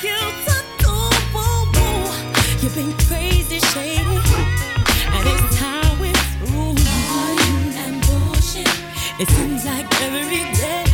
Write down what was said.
you to do. You've been crazy, shady, and it's time we're through. Lying and bullshit. It seems like every day